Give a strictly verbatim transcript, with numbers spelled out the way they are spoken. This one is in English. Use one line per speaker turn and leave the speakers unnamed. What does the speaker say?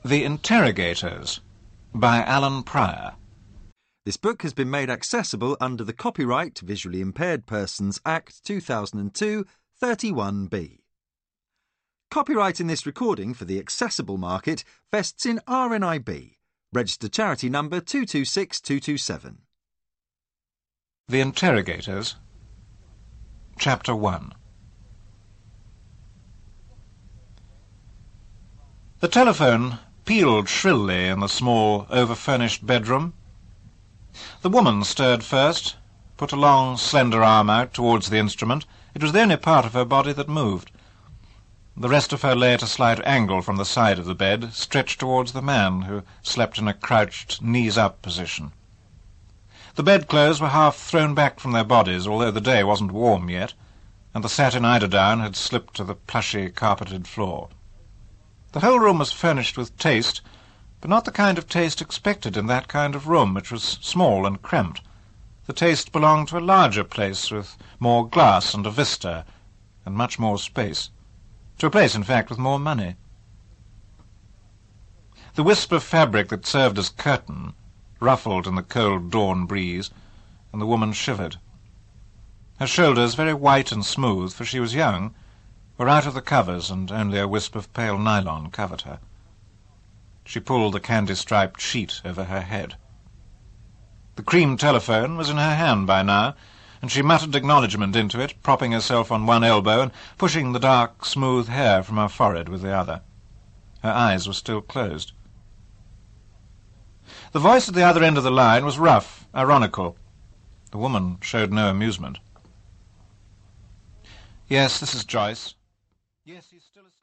The Interrogators by Alan Pryor.
This book has been made accessible under the Copyright Visually Impaired Persons Act two thousand two, thirty-one B. Copyright in this recording for the accessible market vests in R N I B, registered charity number two two six two two seven.
The Interrogators, Chapter one. The telephone pealed shrilly in the small, over-furnished bedroom. The woman stirred first, put a long, slender arm out towards the instrument. It was the only part of her body that moved. The rest of her lay at a slight angle from the side of the bed, stretched towards the man, who slept in a crouched, knees-up position. The bedclothes were half thrown back from their bodies, although the day wasn't warm yet, and the satin eiderdown had slipped to the plushy, carpeted floor. The whole room was furnished with taste, but not the kind of taste expected in that kind of room, which was small and cramped. The taste belonged to a larger place, with more glass and a vista, and much more space. To a place, in fact, with more money. The wisp of fabric that served as curtain ruffled in the cold dawn breeze, and the woman shivered. Her shoulders, very white and smooth, for she was young, were out of the covers, and only a wisp of pale nylon covered her. She pulled the candy-striped sheet over her head. The cream telephone was in her hand by now, and she muttered acknowledgment into it, propping herself on one elbow and pushing the dark, smooth hair from her forehead with the other. Her eyes were still closed. The voice at the other end of the line was rough, ironical. The woman showed no amusement. "Yes, this is Joyce." "Yes, he's still asleep."